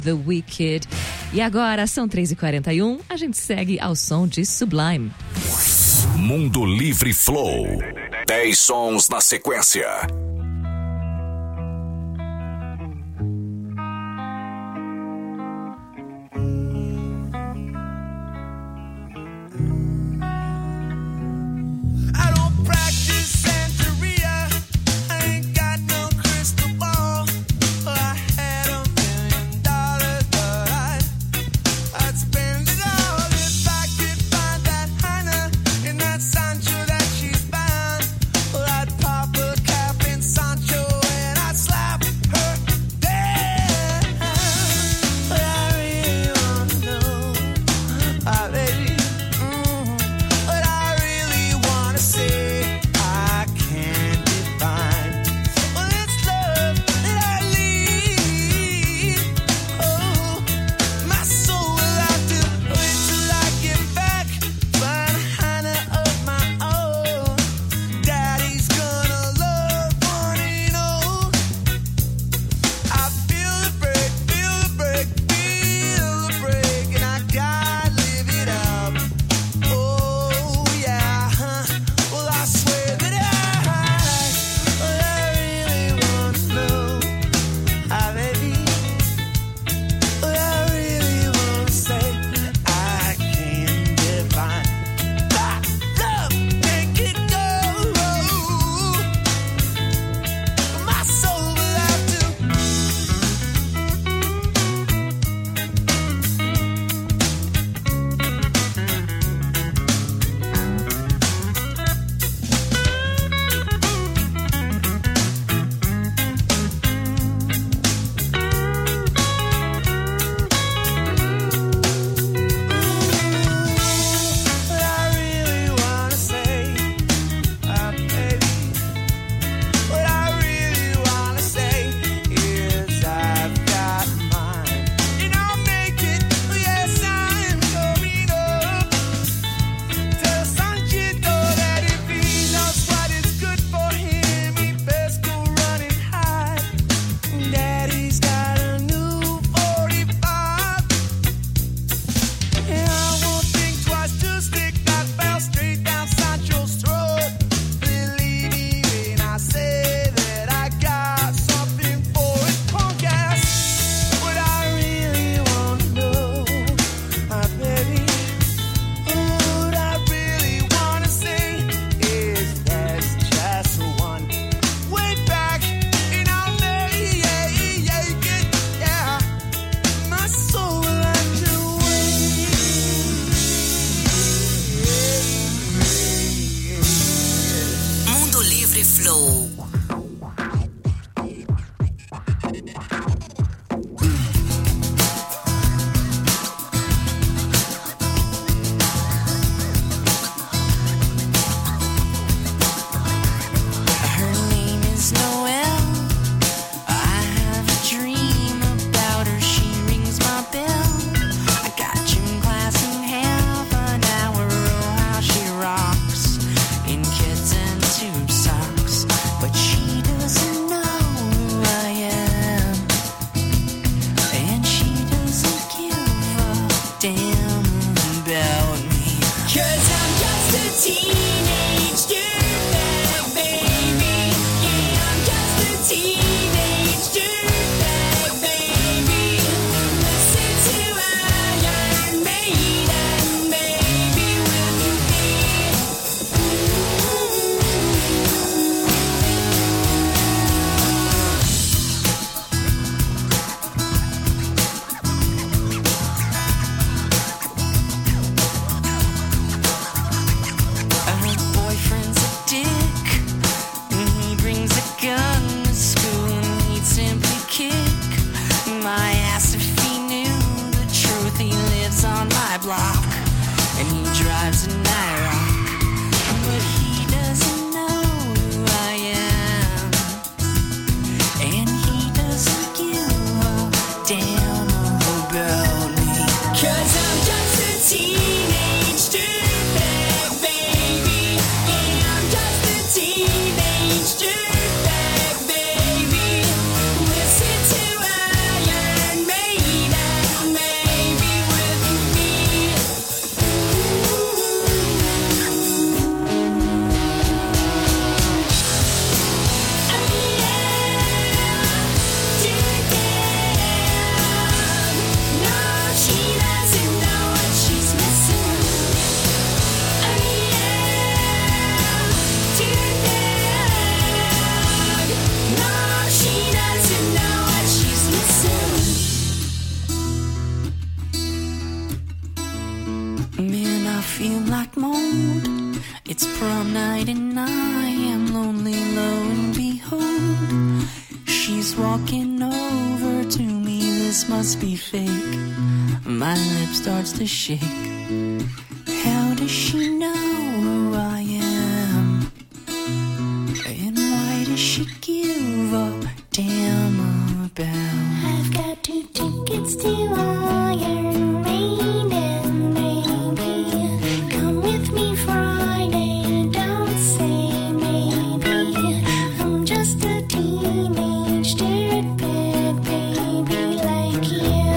The Wicked. E agora são 3h41, a gente segue ao som de Sublime. Mundo Livre Flow. 10 sons na sequência. like mold. It's prom night and I am lonely, lo and behold. She's walking over to me, this must be fake. My lip starts to shake. How does she know who I am? And why does she give a damn about? I've got 2 tickets to Iron Maiden, baby. Come with me Friday, don't say maybe. I'm just a teenage dirtbag baby like you.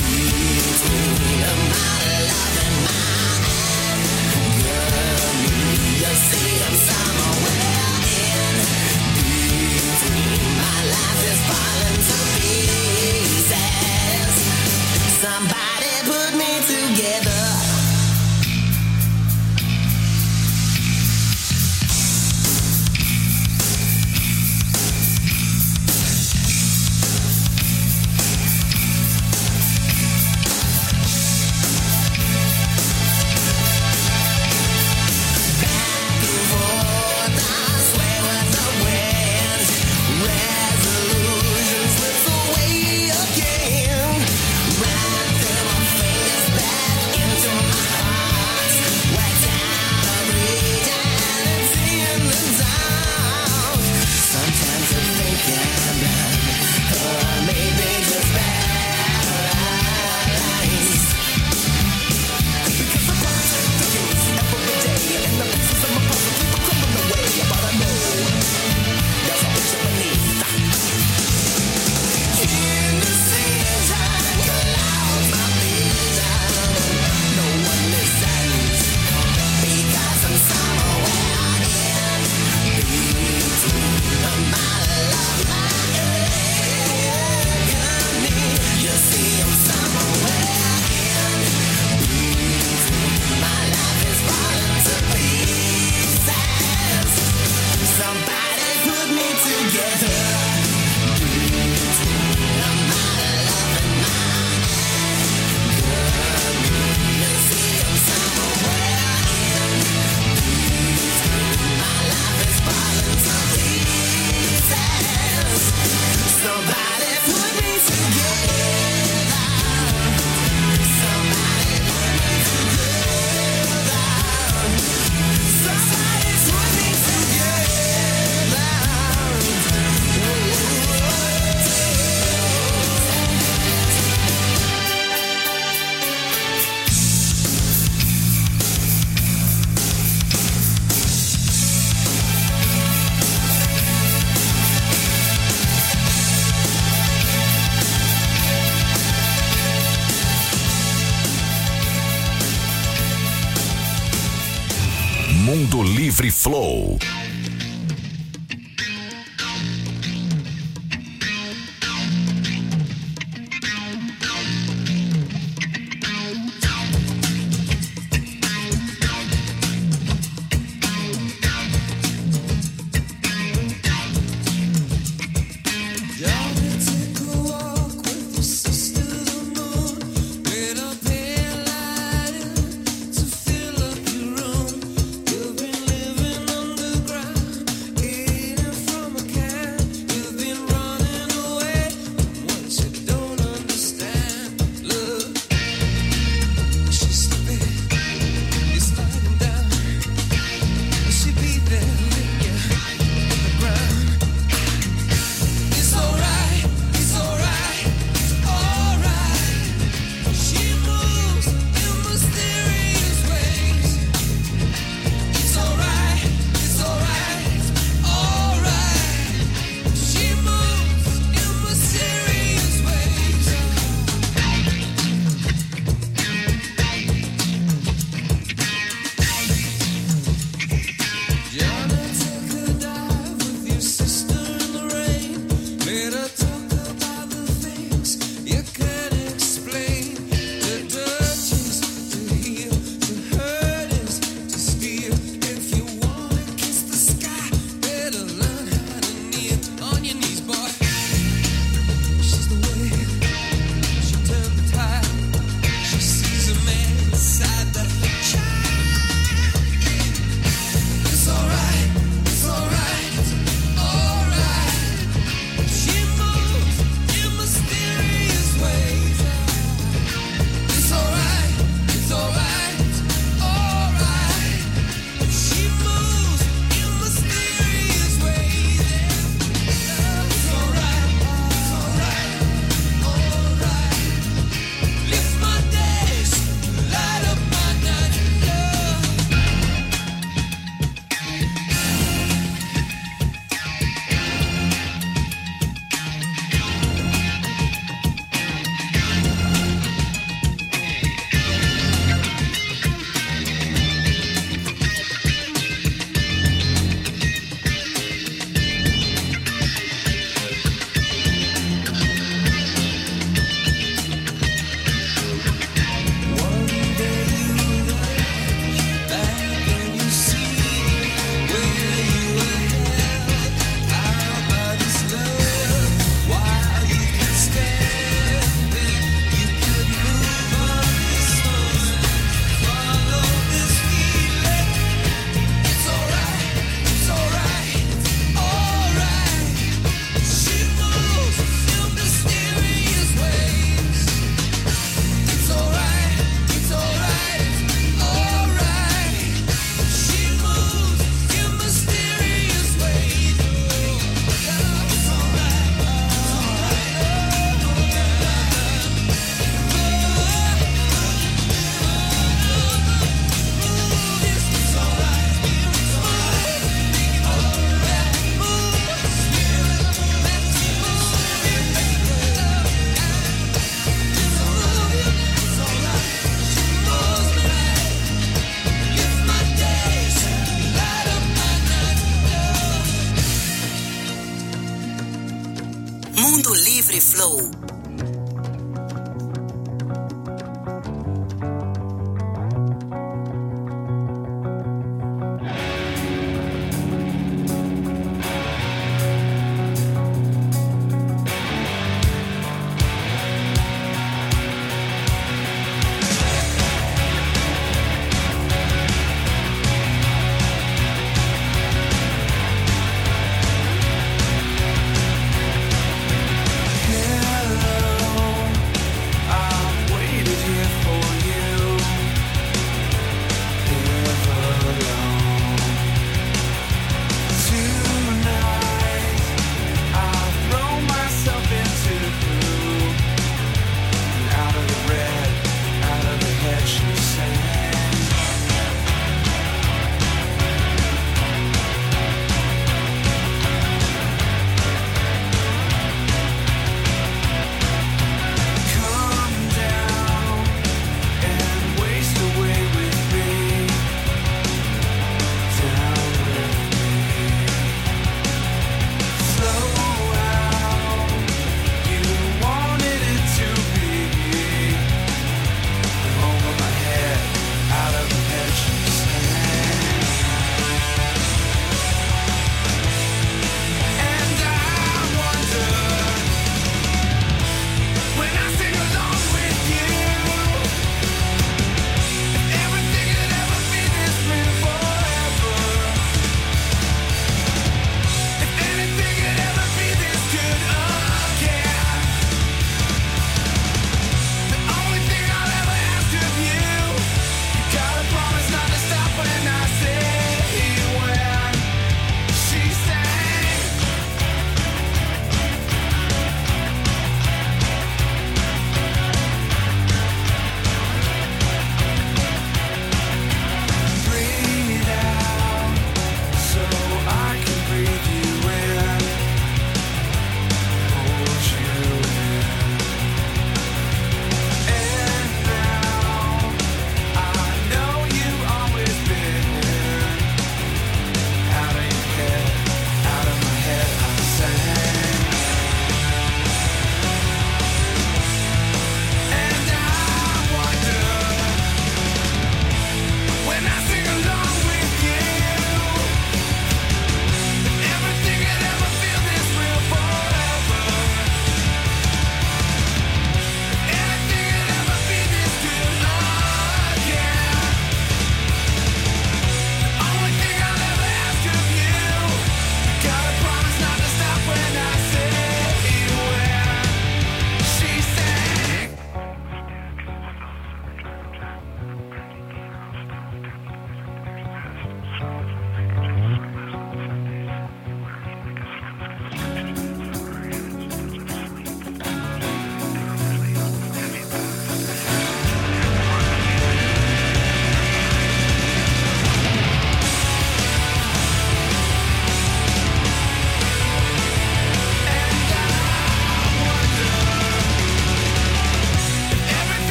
Somewhere in between my love and my girl. Mundo Livre Flow. Mundo Livre Flow. Never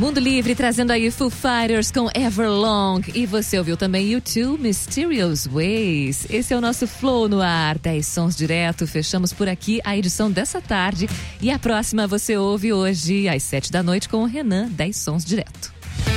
Mundo Livre trazendo aí Foo Fighters com Everlong. E você ouviu também U2, Mysterious Ways. Esse é o nosso Flow no ar, 10 sons direto. Fechamos por aqui a edição dessa tarde. E a próxima você ouve hoje às 7 da noite com o Renan, 10 sons direto.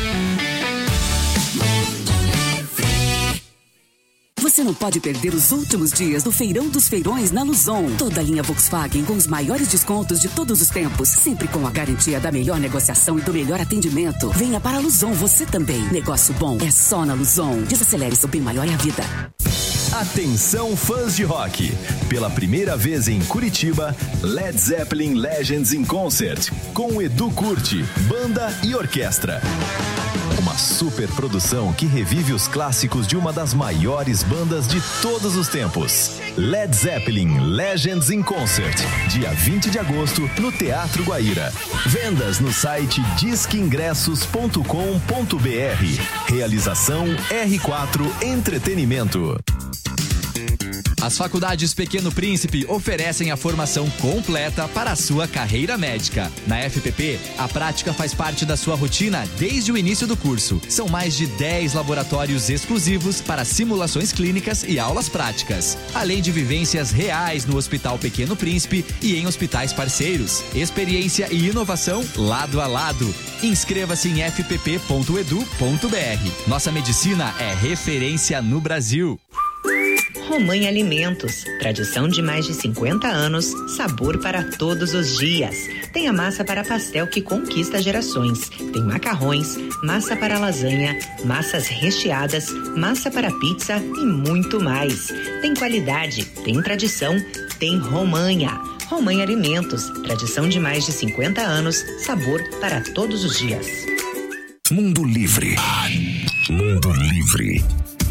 Você não pode perder os últimos dias do Feirão dos Feirões na Luzon. Toda a linha Volkswagen com os maiores descontos de todos os tempos. Sempre com a garantia da melhor negociação e do melhor atendimento. Venha para a Luzon você também. Negócio bom é só na Luzon. Desacelere, seu bem maior é a vida. Atenção, fãs de rock. Pela primeira vez em Curitiba, Led Zeppelin Legends in Concert. Com Edu Curti, banda e orquestra. Uma super produção que revive os clássicos de uma das maiores bandas de todos os tempos. Led Zeppelin Legends in Concert, dia 20 de agosto, no Teatro Guaíra. Vendas no site disqueingressos.com.br. Realização R4 Entretenimento. As faculdades Pequeno Príncipe oferecem a formação completa para a sua carreira médica. Na FPP, a prática faz parte da sua rotina desde o início do curso. São mais de 10 laboratórios exclusivos para simulações clínicas e aulas práticas, além de vivências reais no Hospital Pequeno Príncipe e em hospitais parceiros. Experiência e inovação lado a lado. Inscreva-se em fpp.edu.br. Nossa medicina é referência no Brasil. Romain Alimentos, tradição de mais de 50 anos, sabor para todos os dias. Tem a massa para pastel que conquista gerações. Tem macarrões, massa para lasanha, massas recheadas, massa para pizza e muito mais. Tem qualidade, tem tradição, tem Romain. Romain Alimentos, tradição de mais de 50 anos, sabor para todos os dias. Mundo Livre. Mundo Livre.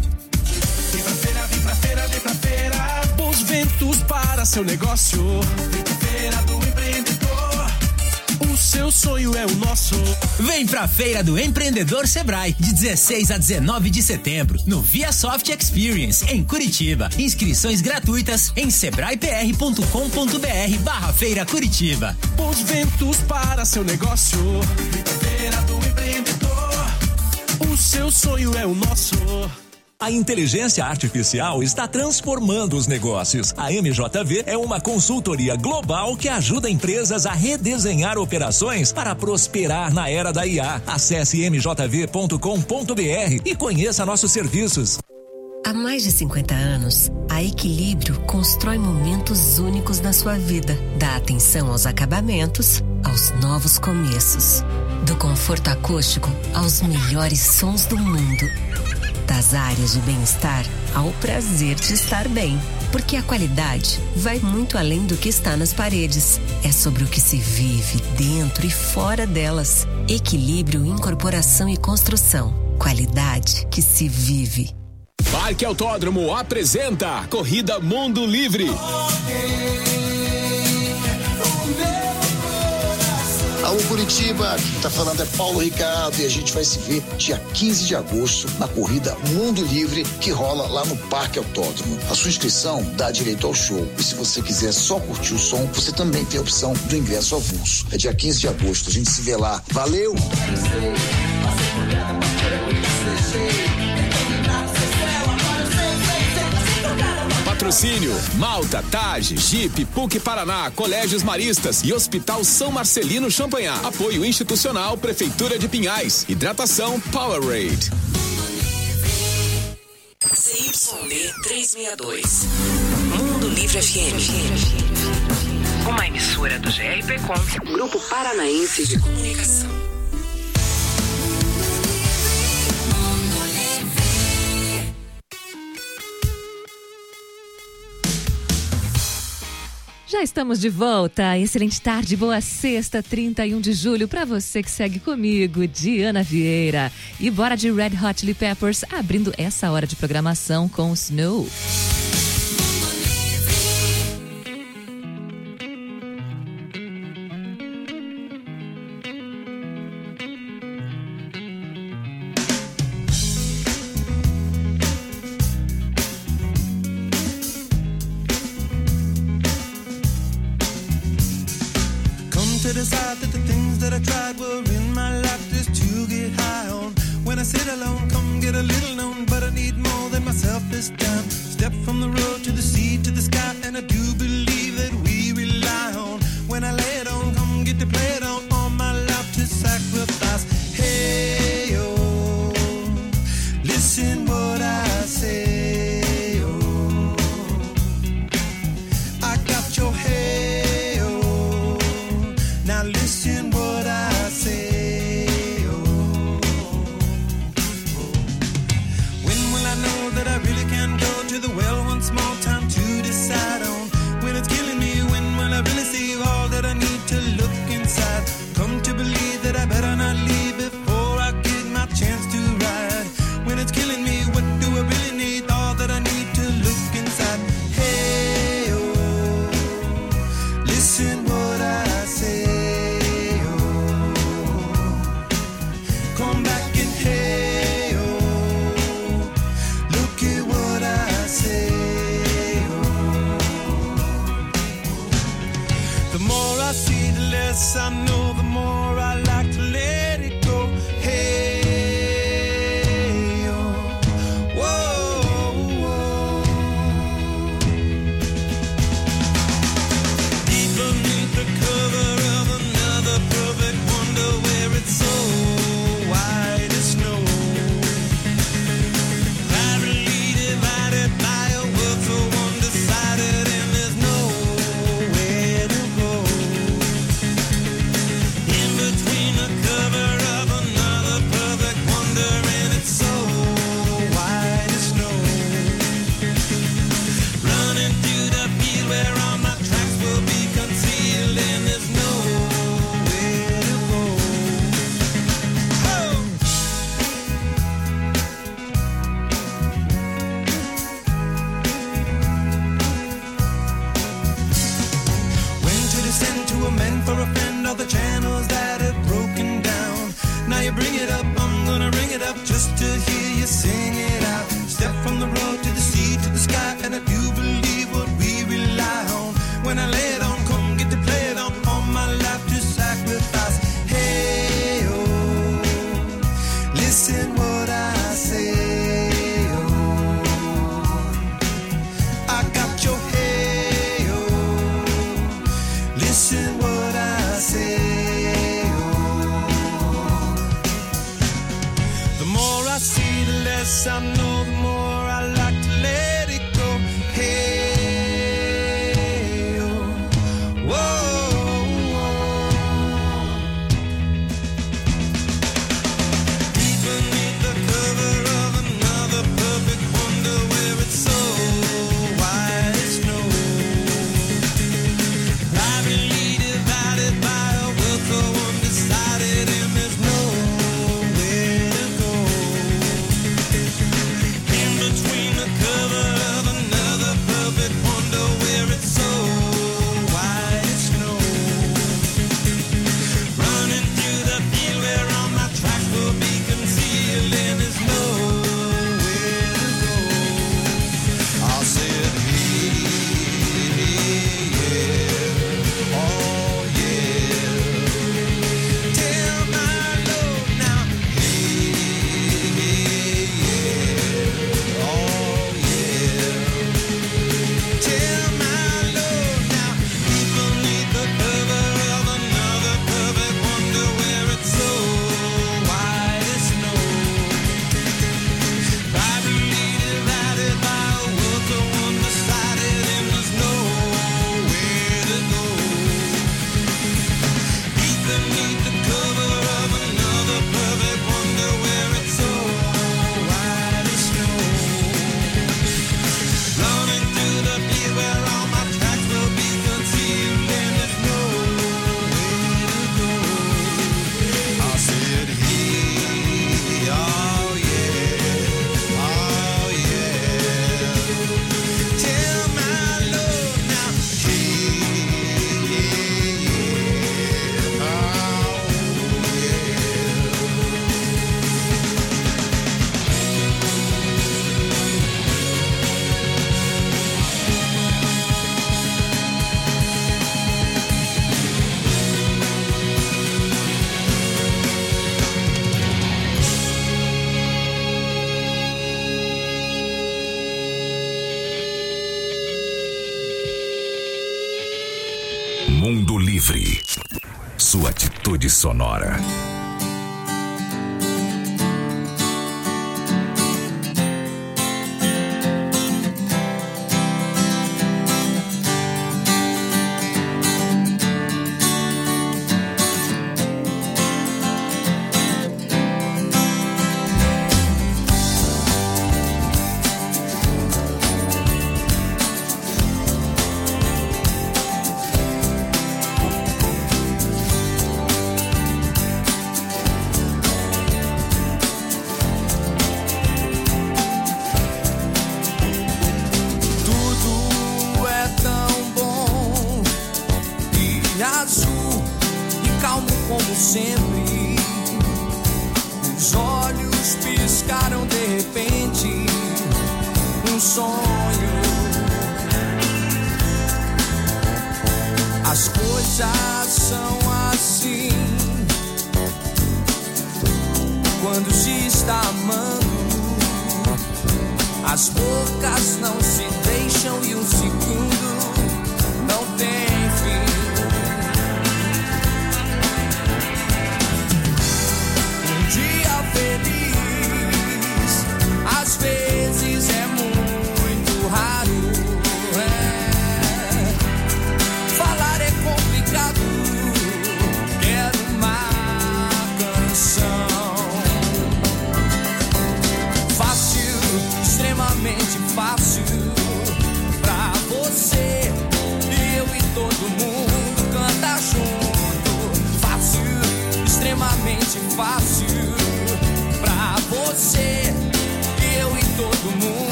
Vem pra feira, bons ventos para seu negócio. Vem pra feira do empreendedor, o seu sonho é o nosso. Vem pra Feira do Empreendedor Sebrae, de 16 a 19 de setembro, no ViaSoft Experience, em Curitiba. Inscrições gratuitas em sebraepr.com.br/Feira Curitiba. Bons ventos para seu negócio. Vem pra feira do empreendedor, o seu sonho é o nosso. A inteligência artificial está transformando os negócios. A MJV é uma consultoria global que ajuda empresas a redesenhar operações para prosperar na era da IA. Acesse mjv.com.br e conheça nossos serviços. Há mais de 50 anos, a Equilíbrio constrói momentos únicos na sua vida. Dá atenção aos acabamentos, aos novos começos. Do conforto acústico aos melhores sons do mundo. Das áreas de bem-estar ao prazer de estar bem. Porque a qualidade vai muito além do que está nas paredes. É sobre o que se vive dentro e fora delas. Equilíbrio, incorporação e construção. Qualidade que se vive. Parque Autódromo apresenta Corrida Mundo Livre. Alô Curitiba, quem tá falando é Paulo Ricardo e a gente vai se ver dia 15 de agosto na corrida Mundo Livre que rola lá no Parque Autódromo. A sua inscrição dá direito ao show e se você quiser só curtir o som, você também tem a opção do ingresso avulso. É dia 15 de agosto, a gente se vê lá. Valeu! Patrocínio: Malta, Taj, Jeep, PUC Paraná, Colégios Maristas e Hospital São Marcelino Champagnat. Apoio institucional Prefeitura de Pinhais. Hidratação Powerade. CYB 362. Mundo Livre FM. Uma emissora do GRPcom, Grupo Paranaense de Comunicação. Já estamos de volta. Excelente tarde, boa sexta, 31 de julho, para você que segue comigo, Diana Vieira. E bora de Red Hot Chili Peppers, abrindo essa hora de programação com Snow. Decide that the things that I tried were in my life just this time. Step from the road to the sea to the sky, and I do believe that we rely on. When I lay it on, come get to play it on. All my life to sacrifice. Hey, oh, listen what I say, oh. I got your hey, oh, now listen what I say, oh. When will I know that I really can go to the well once more? Time to decide on when it's killing me. When will I really see all that I need to look inside? Come to believe that I better not leave before I get my chance to ride. When it's killing me, what do I really need? All that I need to look inside. Hey, oh, listen what I say, oh. Come back and hey, oh, look at what I say, oh. The more I see, the less I know, the more I like to let it go. Hey, oh, whoa, whoa. Deep beneath the cover of another perfect wonder, where it's so white as snow, privately divided by a world so undecided, and there's nowhere to go. In between the cover of another perfect wonder, and it's so white as snow, running through the field where all my tracks will be concealed, and there's nowhere to go. Oh! When to descend to amend for a friend, all the channels that have broken down. Now you bring it up, I'm gonna ring it up just to hear you sing it out. Step from the road to the sea to the sky, and I do believe what we rely on. When I lay it on, come get to play it on. All my life to sacrifice. Hey, oh, listen what I say, oh. I got your hey, oh, listen what I say, oh. The more I see, the less I know, the more I like to let it go. Hey, oh, whoa, whoa. Deep beneath the cover of another perfect wonder, where it's so white as snow, privately divided by a world so undecided, and there's nowhere to go. Mundo Livre. Sua atitude sonora.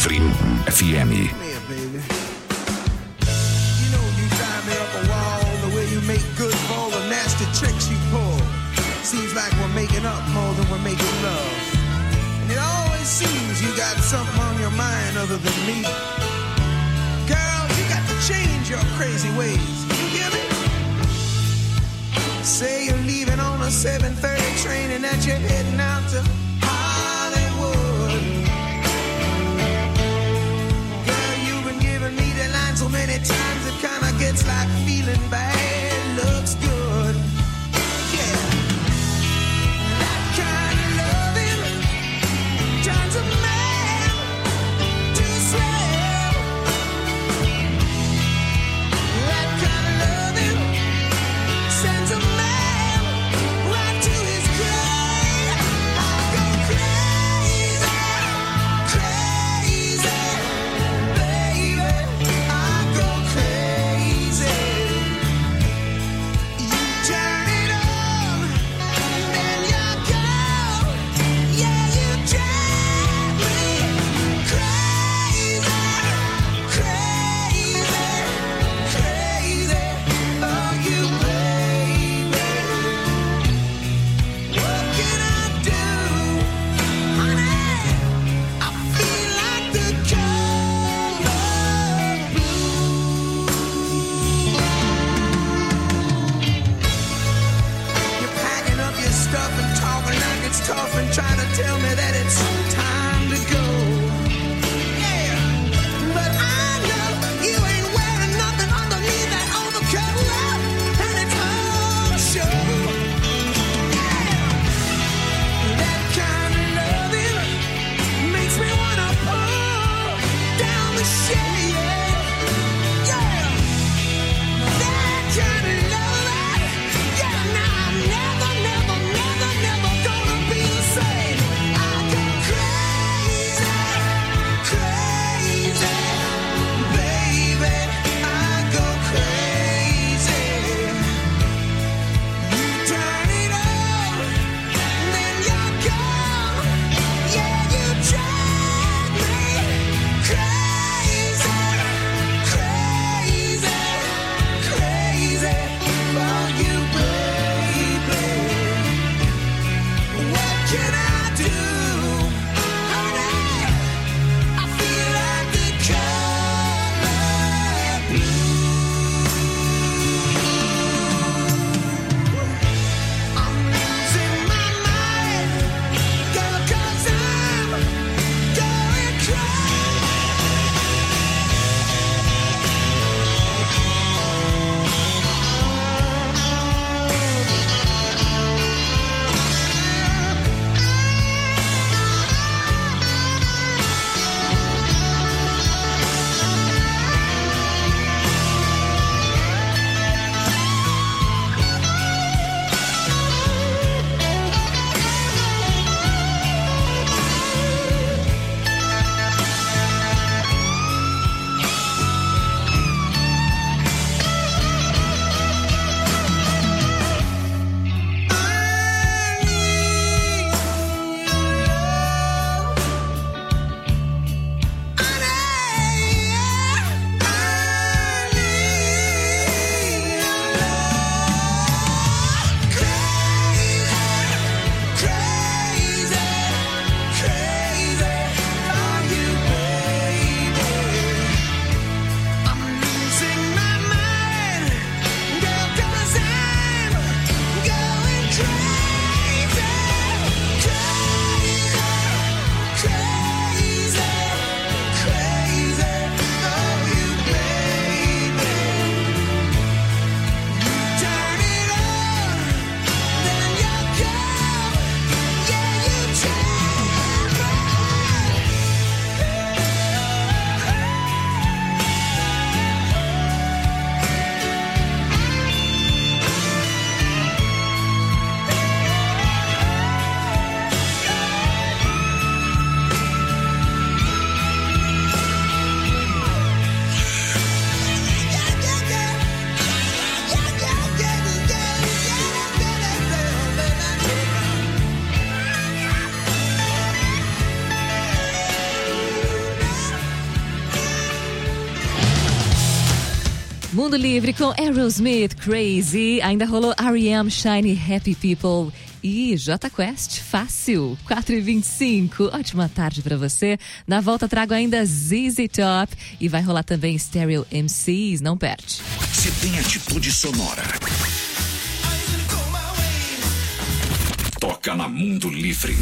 Livre FM. Make good for all the nasty tricks you pull. Seems like we're making up more than we're making love. And it always seems you got something on your mind other than me. Girl, you got to change your crazy ways. You hear me? Say you're leaving on a 7:30 train and that you're heading out to Hollywood. Girl, you've been giving me the line so many times it kinda gets like feeling bad. Looks good, yeah. That kind of loving turns a man to slave. That kind of loving sends a man right to his grave. I'll go Mundo Livre com Aerosmith, Crazy. Ainda rolou R.E.M., Shiny, Happy People. E J Quest, Fácil, 4h25. Ótima tarde pra você. Na volta trago ainda ZZ Top e vai rolar também Stereo MCs, não perde. Se tem atitude sonora, toca na Mundo Livre.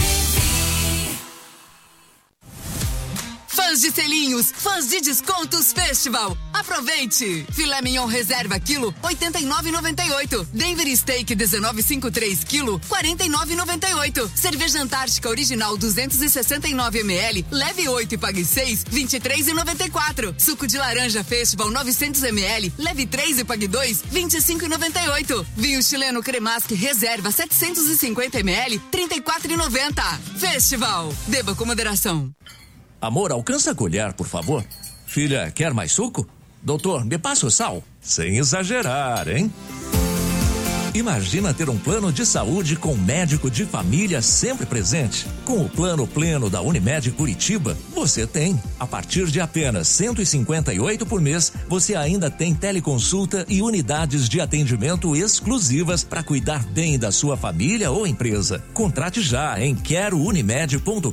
Fãs de selinhos, fãs de descontos Festival. Aproveite! Filé mignon reserva quilo, 89,98. Denver Steak 19,53 quilo, 49,98. Cerveja Antártica Original 269 ml, leve 8 e pague 6, 23,94. Suco de laranja Festival 900 ml, leve 3 e pague 2, 25,98. Vinho chileno Cremasque reserva 750 ml, 34,90. Festival, beba com moderação. Amor, alcança a colher, por favor. Filha, quer mais suco? Doutor, me passa o sal? Sem exagerar, hein? Imagina ter um plano de saúde com médico de família sempre presente. Com o plano pleno da Unimed Curitiba, você tem. A partir de apenas R$158 por mês, você ainda tem teleconsulta e unidades de atendimento exclusivas para cuidar bem da sua família ou empresa. Contrate já em querounimed.com.br.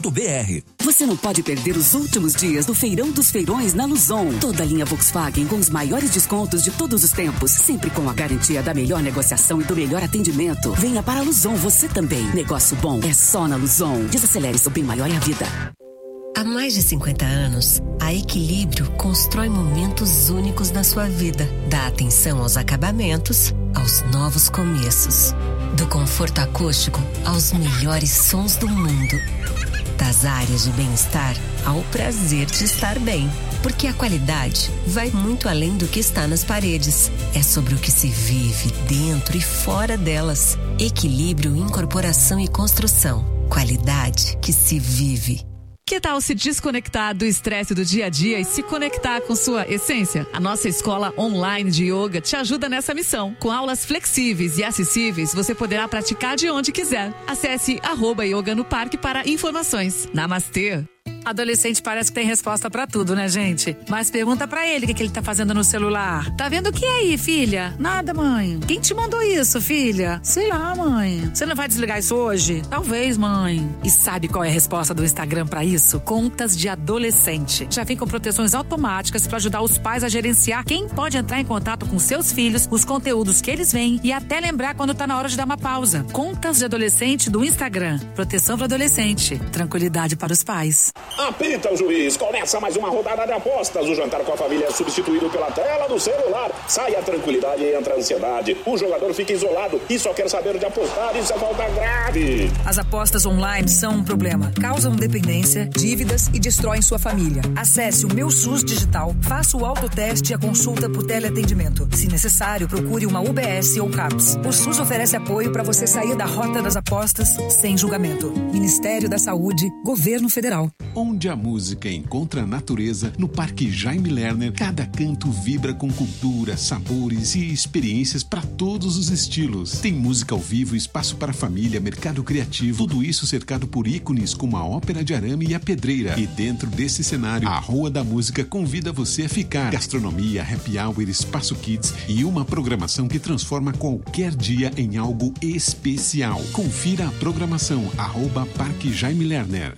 Você não pode perder os últimos dias do Feirão dos Feirões na Luzon. Toda a linha Volkswagen com os maiores descontos de todos os tempos, sempre com a garantia da melhor negociação e do melhor atendimento. Venha para a Luzon você também. Negócio bom é só na Luzon. Desacelere, seu bem maior é a vida. Há mais de 50 anos, a Equilíbrio constrói momentos únicos na sua vida. Dá atenção aos acabamentos, aos novos começos. Do conforto acústico aos melhores sons do mundo. Das áreas de bem-estar ao prazer de estar bem. Porque a qualidade vai muito além do que está nas paredes. É sobre o que se vive dentro e fora delas. Equilíbrio, incorporação e construção. Qualidade que se vive. Que tal se desconectar do estresse do dia a dia e se conectar com sua essência? A nossa escola online de yoga te ajuda nessa missão. Com aulas flexíveis e acessíveis, você poderá praticar de onde quiser. Acesse @yoga no parque para informações. Namastê! Adolescente parece que tem resposta pra tudo, né, gente? Mas pergunta pra ele o que ele tá fazendo no celular. Tá vendo o que aí, filha? Nada, mãe. Quem te mandou isso, filha? Sei lá, mãe. Você não vai desligar isso hoje? Talvez, mãe. E sabe qual é a resposta do Instagram pra isso? Contas de adolescente. Já vem com proteções automáticas pra ajudar os pais a gerenciar quem pode entrar em contato com seus filhos, os conteúdos que eles veem e até lembrar quando tá na hora de dar uma pausa. Contas de adolescente do Instagram. Proteção para adolescente. Tranquilidade para os pais. Apita o juiz, começa mais uma rodada de apostas. O jantar com a família é substituído pela tela do celular. Sai a tranquilidade e entra a ansiedade. O jogador fica isolado e só quer saber de apostar. Isso é falta grave. As apostas online são um problema. Causam dependência, dívidas e destroem sua família. Acesse o Meu SUS Digital, faça o autoteste e a consulta por teleatendimento. Se necessário, procure uma UBS ou CAPS. O SUS oferece apoio para você sair da rota das apostas sem julgamento. Ministério da Saúde, Governo Federal. Onde a música encontra a natureza, no Parque Jaime Lerner, cada canto vibra com cultura, sabores e experiências para todos os estilos. Tem música ao vivo, espaço para família, mercado criativo, tudo isso cercado por ícones como a Ópera de Arame e a Pedreira. E dentro desse cenário, a Rua da Música convida você a ficar. Gastronomia, happy hour, espaço kids e uma programação que transforma qualquer dia em algo especial. Confira a programação, @Parque Jaime Lerner.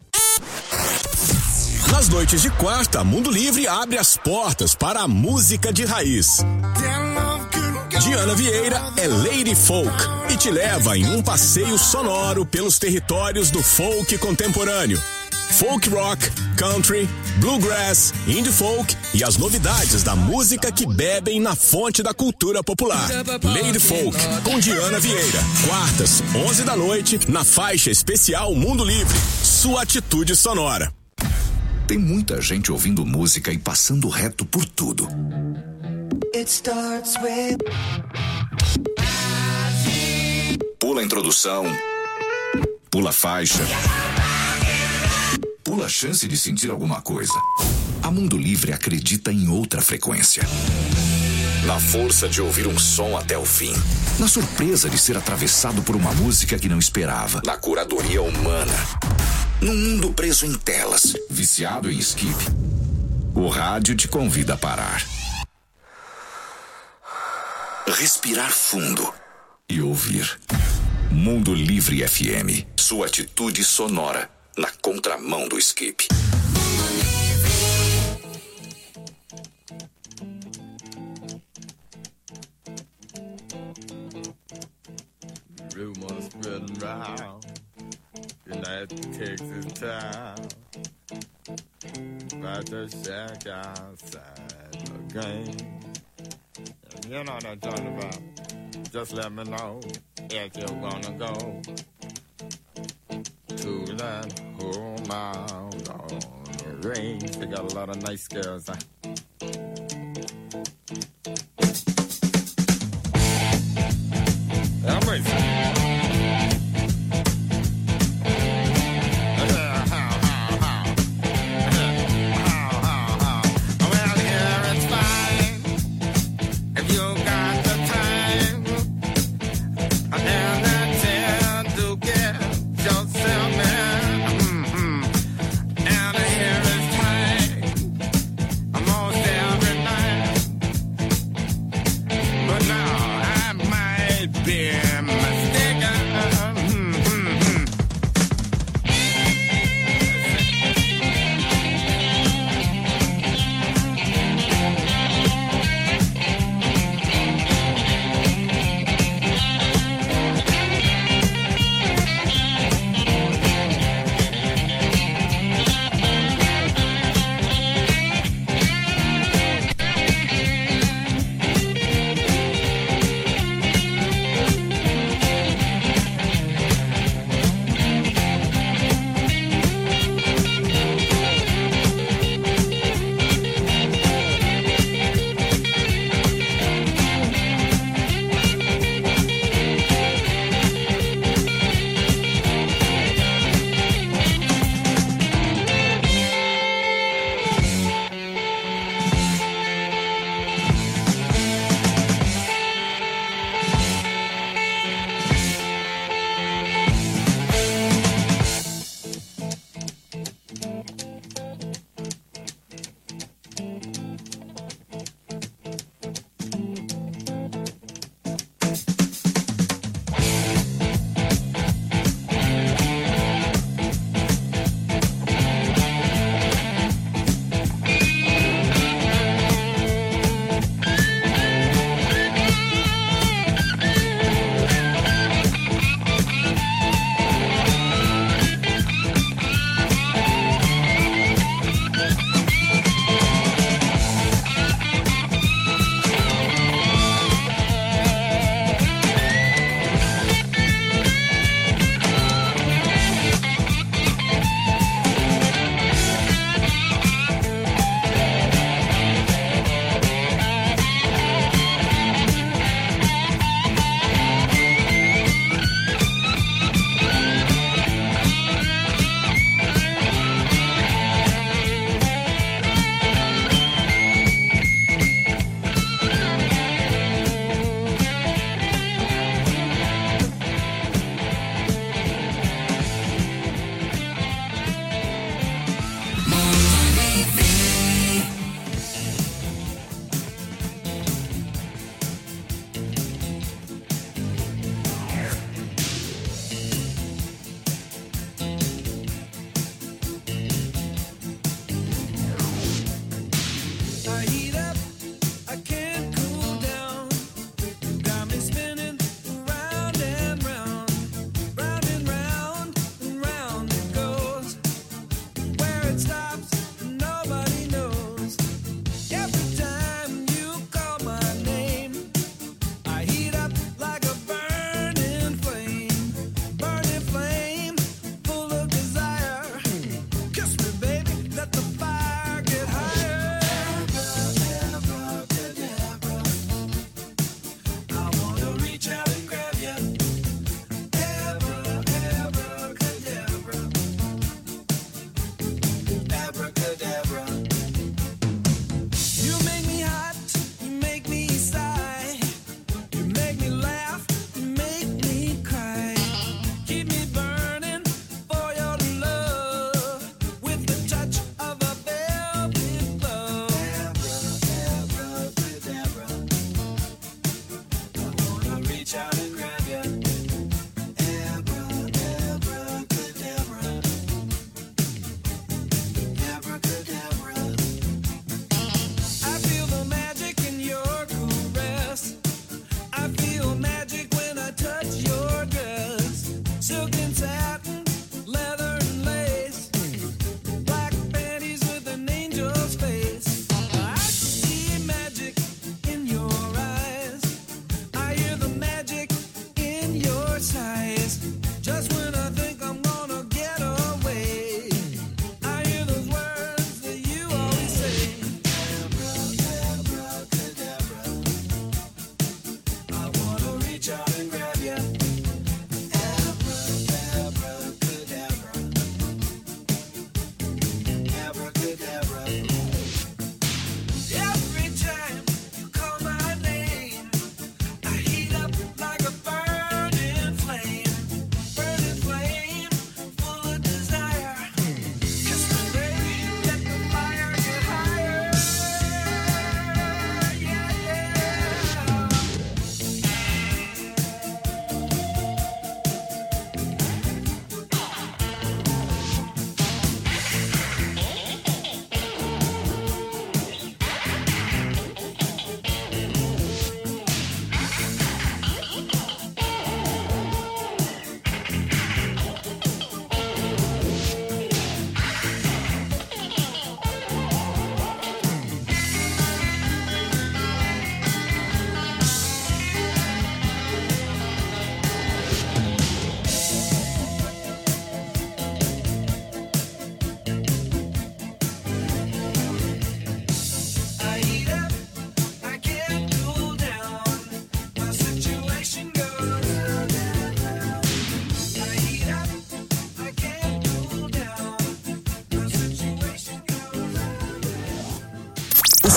Nas noites de quarta, Mundo Livre abre as portas para a música de raiz. Diana Vieira é Lady Folk e te leva em um passeio sonoro pelos territórios do folk contemporâneo. Folk rock, country, bluegrass, indie folk e as novidades da música que bebem na fonte da cultura popular. Lady Folk, com Diana Vieira. Quartas, 11 da noite, na faixa especial Mundo Livre. Sua atitude sonora. Tem muita gente ouvindo música e passando reto por tudo. Pula a introdução. Pula a faixa. Pula a chance de sentir alguma coisa. A Mundo Livre acredita em outra frequência. Na força de ouvir um som até o fim. Na surpresa de ser atravessado por uma música que não esperava. Na curadoria humana. Num mundo preso em telas, viciado em skip. O rádio te convida a parar. respirar fundo e ouvir. Mundo Livre FM, sua atitude sonora na contramão do skip. Rumors spreading round United Texas town about the shack outside the game. You know what I'm talking about. Just let me know if you're gonna go to that home out on the range. They got a lot of nice girls. I'm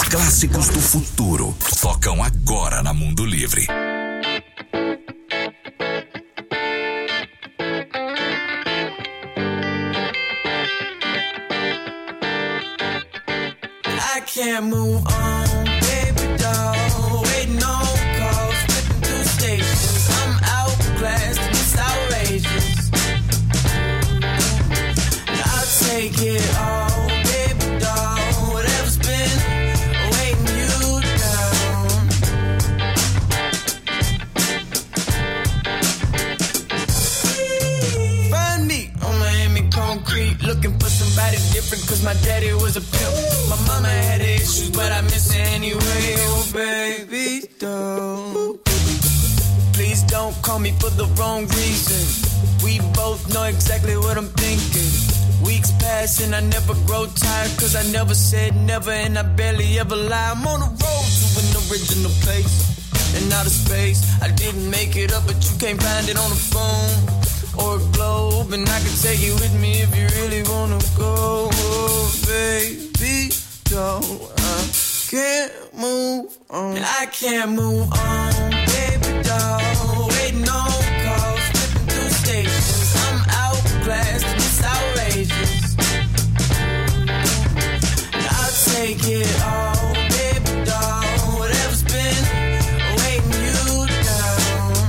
Clássicos do futuro tocam agora na Mundo Livre. I can't move on, baby doll. Waiting on calls, flipping through stations. I'm outclassed and it's outrageous. I'll take it all, baby doll. Whatever's been weighing you down. Find me on Miami concrete, looking for somebody different, cause my daddy was a pimp. My mama had issues, but I miss her anyway. Oh, baby, don't. Please don't call me for the wrong reason. We both know exactly what I'm thinking. Weeks pass and I never grow tired, cause I never said never and I barely ever lie. I'm on the road to an original place in outer space. I didn't make it up, but you can't find it on the phone or a globe, and I can take you with me if you really wanna go. Oh, baby, don't. I can't move on. I can't move on, baby doll. Waiting on calls, flipping through stations. I'm outclassed and it's outrageous. I'll take it all, baby doll. Whatever's been weighing you down.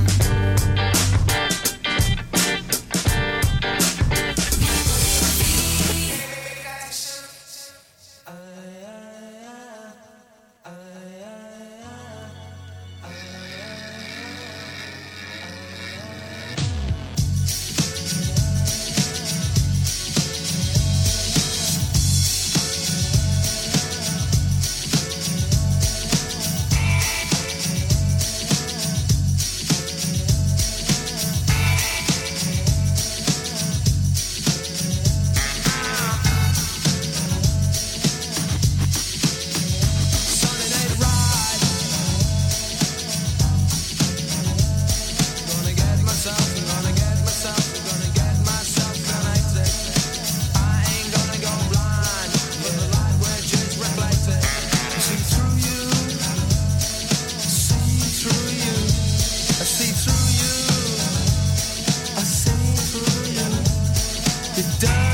It does.